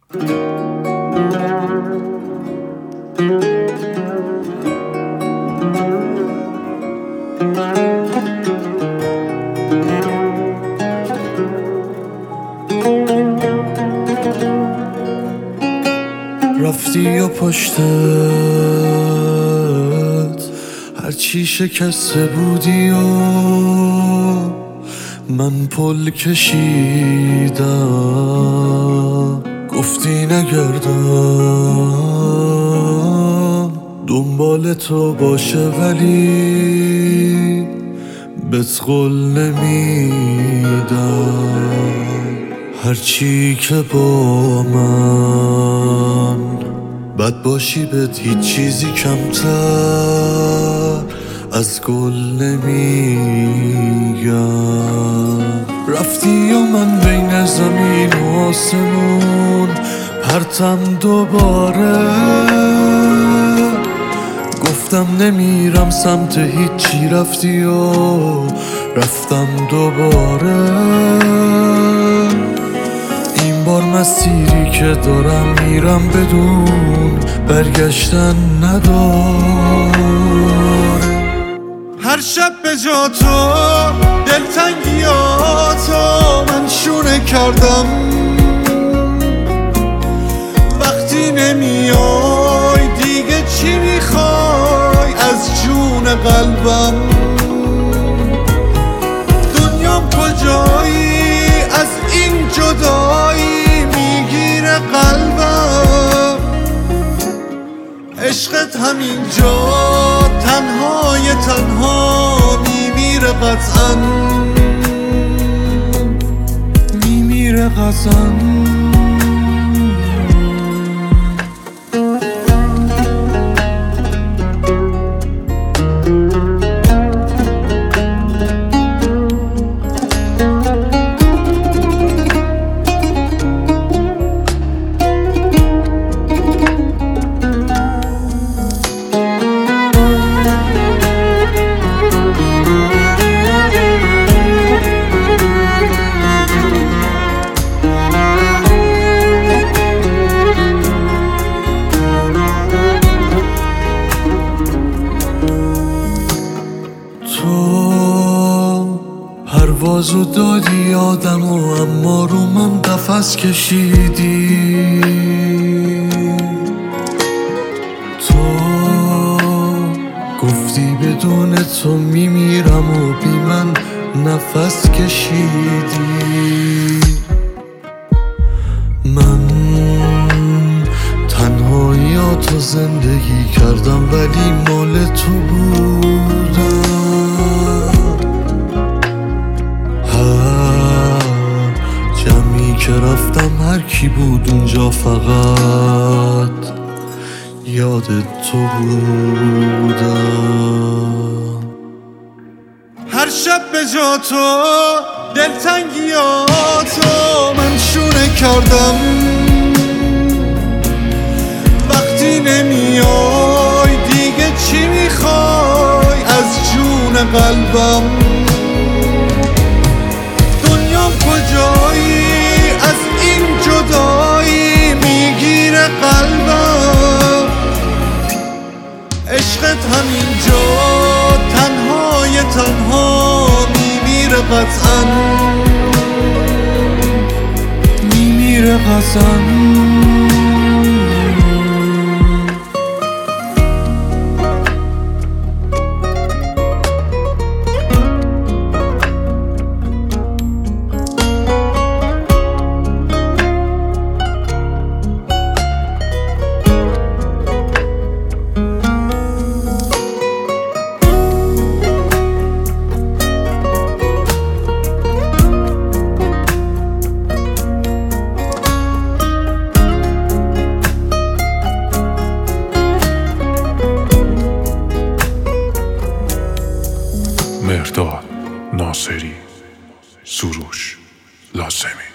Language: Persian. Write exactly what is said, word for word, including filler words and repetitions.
رفتی و پشتت هرچی شکسته بودی و من پل کشیدم، گفتی نگردم دنبال تو باشه ولی بهت قول نمیدم. هرچی که با من بد باشی بهت هیچ چیزی کمتر از گل نمیگم. رفتی و من بین زمین و آسمون پرتم دوباره، گفتم نمیرم سمت هیچی، رفتی و رفتم دوباره. این بار مسیری که دارم میرم بدون برگشتن نداره. هر شب به جا تو دلتنگیاتو من شونه کردم، وقتی نمیای دیگه چی میخوای از جون قلبم؟ دنیام کجایی از این جدایی میگیره قلبم؟ عشقت همینجا تنهای تنها میمیره قطعا، میمیره قطعا. پروازو دادی آدم و اما رو من قفس کشیدی. تو گفتی بدون تو میمیرم و بی من نفس کشیدی. من تنهاییاتو زندگی کردم ولی مال تو بودم. که رفتم هر کی بود اونجا فقط یاد تو بودم. هر شب به جا تو دلتنگیاتو من شونه کردم، وقتی نمیای دیگه چی میخوای از جون قلبم؟ دنیام کجایی از این جدایی میگیره قلبم؟ عشقت همینجا تنهای تنها میمیره قطعا، میمیره قطعا. مهرداد ناصری، سروش لازمی.